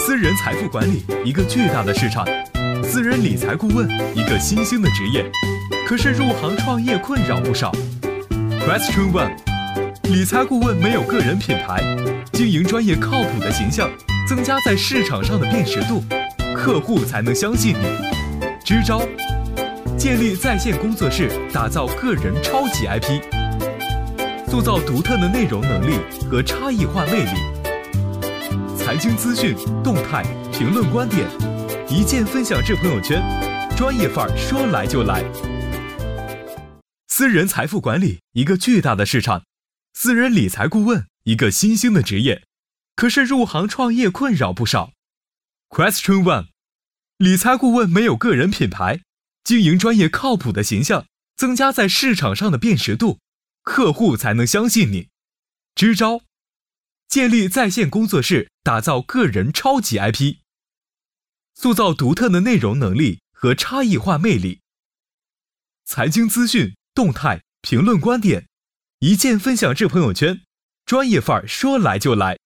私人财富管理，一个巨大的市场；私人理财顾问，一个新兴的职业。可是入行创业困扰不少。Question One， 理财顾问没有个人品牌，经营专业靠谱的形象，增加在市场上的辨识度，客户才能相信你。支招：建立在线工作室，打造个人超级 IP， 塑造独特的内容能力和差异化魅力。财经资讯、动态、评论观点，一键分享至朋友圈，专业范儿说来就来。私人财富管理，一个巨大的市场；私人理财顾问，一个新兴的职业。可是入行创业困扰不少。Question One， 理财顾问没有个人品牌，经营专业靠谱的形象，增加在市场上的辨识度，客户才能相信你。支招：建立在线工作室，打造个人超级 IP， 塑造独特的内容能力和差异化魅力。财经资讯、动态、评论观点，一键分享至朋友圈，专业范儿说来就来。